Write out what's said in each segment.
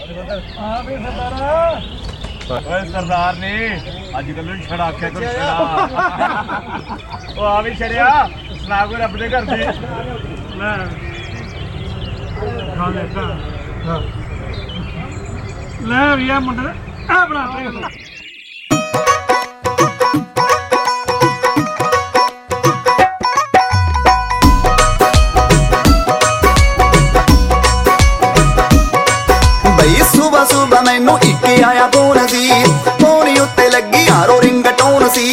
सरदार ने अजकल छड़ा आख्या करो छड़ा आ भी छड़िया सुना कोई रब दे घर दे ले भैया मुंडे आ बना सुबह मैनू इक आया फोन सी फोन उत्ते लगी यारो रिंगटोन सी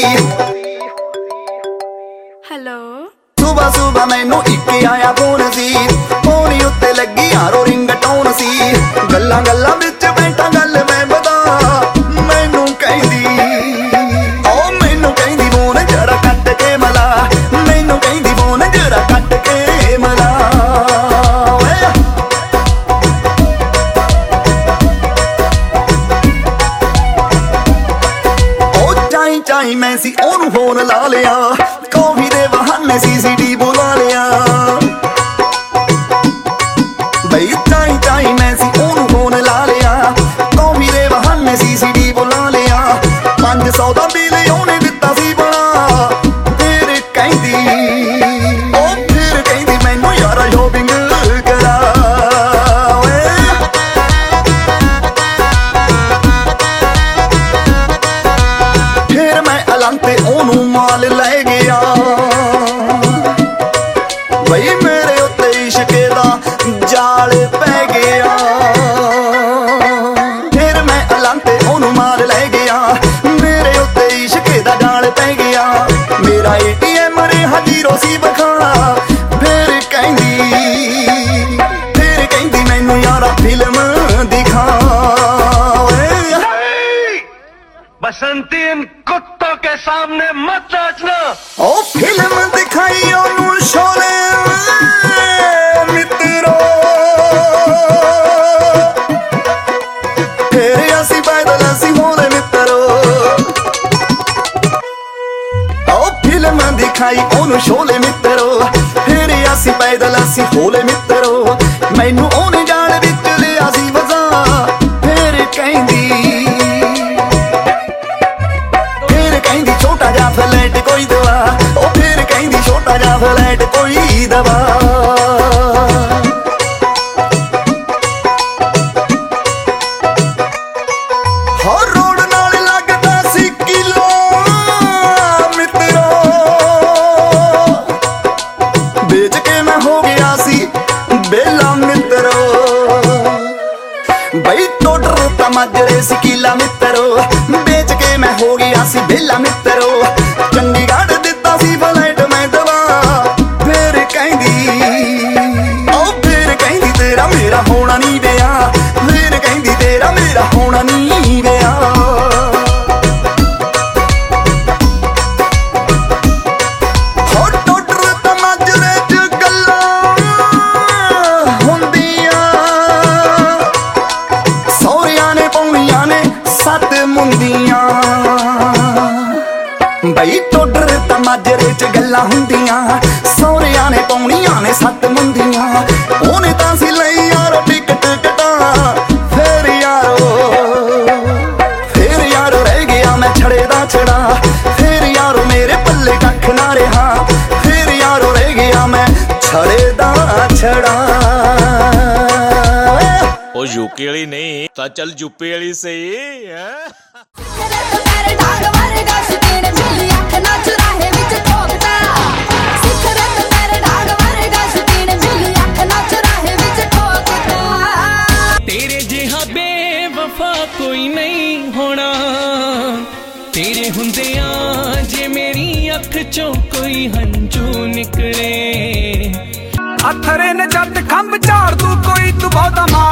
हेलो सुबह मैनू इक आया फोन सी फोन उत्ते लगी यारो रिंगटोन सी गल्लां गल्लां विच बैठा गल मैं बता मैनू कहंदी फोन जरा कट के मला मैनू कहंदी फोन जरा कट के मला चाई मैं सी ओनू फोन ला लिया कॉफी दे बहाने सीसीडी बुला लिया बई चाई मैं सी ओनू फोन ला लिया कॉफी दे बहाने सीसीडी बुला लिया 500 दा बिल ओने दिता सी बना फिर कहंदी मैनू यारा शॉपिंग करा ते ओनू माल लै गया बई मेरे उत्ते इश्क दा जाल पै गया फिर मैं अलांते ओनू माल लै गया मेरे उत्ते इश्क दा जाल पै गया मेरा ATM रेहा जीरो सी बखा फिर कहंदी मैनू यारा फिल्म दिखा बसंती इन कुत्तों के सामने मत नाचना। ओ फिल्म दिखाई ओनू शोले मित्रो फिर असी पैदल असी होले मित्रो ओ फिल्म दिखाई ओनू शोले मित्रो फिर असी पैदल असी होले मित्रो मैनू ओने जाल विच लिया सी वजा फिर कहंदी छोटा जा फ्लैट कोई दवा ओ फिर कहंदी छोटा जा फ्लैट कोई दवा हो रोड नाल लगदा सी किलो मित्रो बेच के मैं हो गया सी बेला मित्रो बई टोटर तमाजरे सी किला मित्रो बेच के मैं हो गया सी बेला मित्रो चंडीगढ़ दिता सी फ्लाइट मैं दवा फिर कहंदी तेरा मेरा होना नहीं गया फिर कहंदी तेरा मेरा होना नहीं गया हो टोटर तमाजरे च गल्लां हुंदियां सौरियां ने पौणियां ने 7 मुंदियां बई टोडर तमाजरे च गल्लां हुंदियां सौरियां ने पौणियां ने 7 मुंदियां ओने तां सी लई यारो टिकट कटा फिर यारो रह गया मैं छड़े दा छड़ा फिर यारो मेरे पल्ले कख ना रहा फिर यारो रह गया मैं छड़े दा छड़ा ओ यूके वाली नहीं ता चल यूपी वाली सही है तेरे जिहा बेवफा कोई नहीं होना तेरे हुंदियां जे मेरी अख चों कोई हंझू निकले अथरे ने जट खंभ झाड़ तू कोई तू बहुता मार